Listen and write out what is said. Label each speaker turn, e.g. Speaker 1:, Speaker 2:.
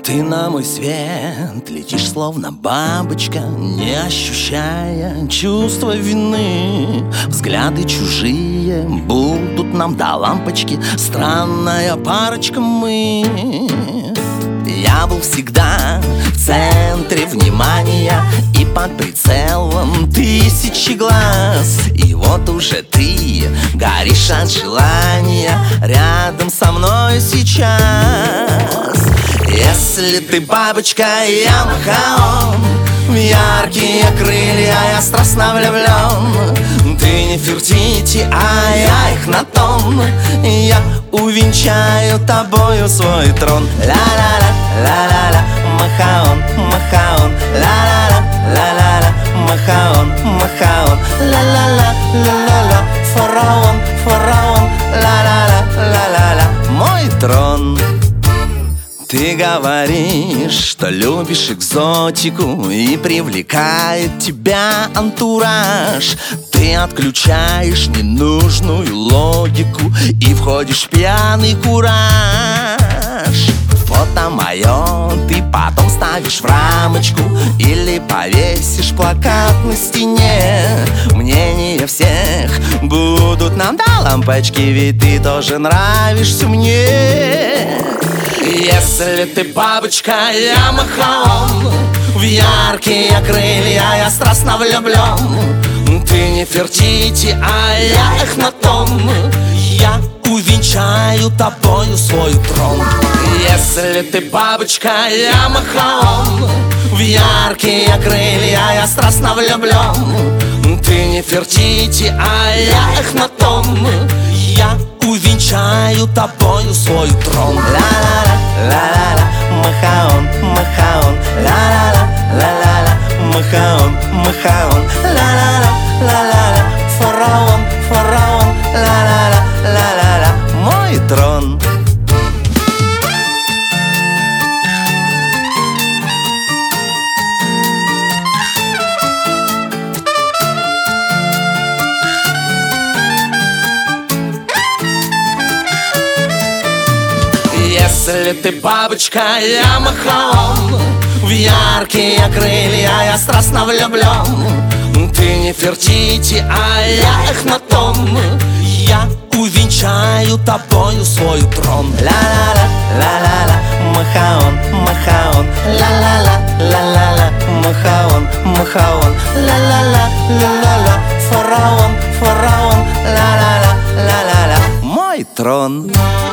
Speaker 1: Ты на мой свет летишь, словно бабочка, не ощущая чувства вины. Взгляды чужие будут нам до лампочки, странная парочка мы. Я был всегда в центре внимания и под прицелом тысячи глаз. И вот уже ты горишь от желания рядом со мной сейчас. Если ты бабочка, я махаон, в яркие крылья я страстно влюблен. Ты не Фертити, а я их на тон. Я увенчаю тобою свой трон. Ла-ла-ла, ла-ла-ла, махаон, махаон. Ла-ла-ла, ла-ла-ла, махаон, махаон. Ла-ла-ла, ла-ла-ла, фараон, фараон. Ла-ла-ла, ла-ла-ла, мой трон. Ты говоришь, что любишь экзотику и привлекает тебя антураж. Ты отключаешь ненужную логику и входишь в пьяный кураж. Фото мое ты потом ставишь в рамочку или повесишь плакат на стене. Мнения всех будут нам до лампочки, ведь ты тоже нравишься мне. Если ты бабочка, я махаон, в яркие крылья я страстно влюблен. Ты не Фертити, а я Эхнатон. Я увенчаю тобою свой трон. Если ты бабочка, я махаон, в яркие крылья я страстно влюблен. Ты не Фертити, а я Эхнатон. Я увенчаю тобою свой трон. Ла-ла-ла, ла-ла-ла, махаон, махаон. Ла-ла-ла, ла-ла-ла, махаон, махаон. Ла-ла-ла, ла-ла-ла, фараон, фараон. Ла-ла-ла, ла-ла-ла, мой трон. Если ты бабочка, я махаон, в яркие крылья я страстно влюблен. Ты не Фертити, а я Эхнатон. Я увенчаю тобою свой трон. Ла-ла-ла, ла-ла-ла, махаон, махаон. Ла-ла-ла, ла-ла-ла, махаон, махаон. Ла-ла-ла, ла-ла-ла, фараон, фараон. Ла-ла-ла, ла-ла-ла, мой трон.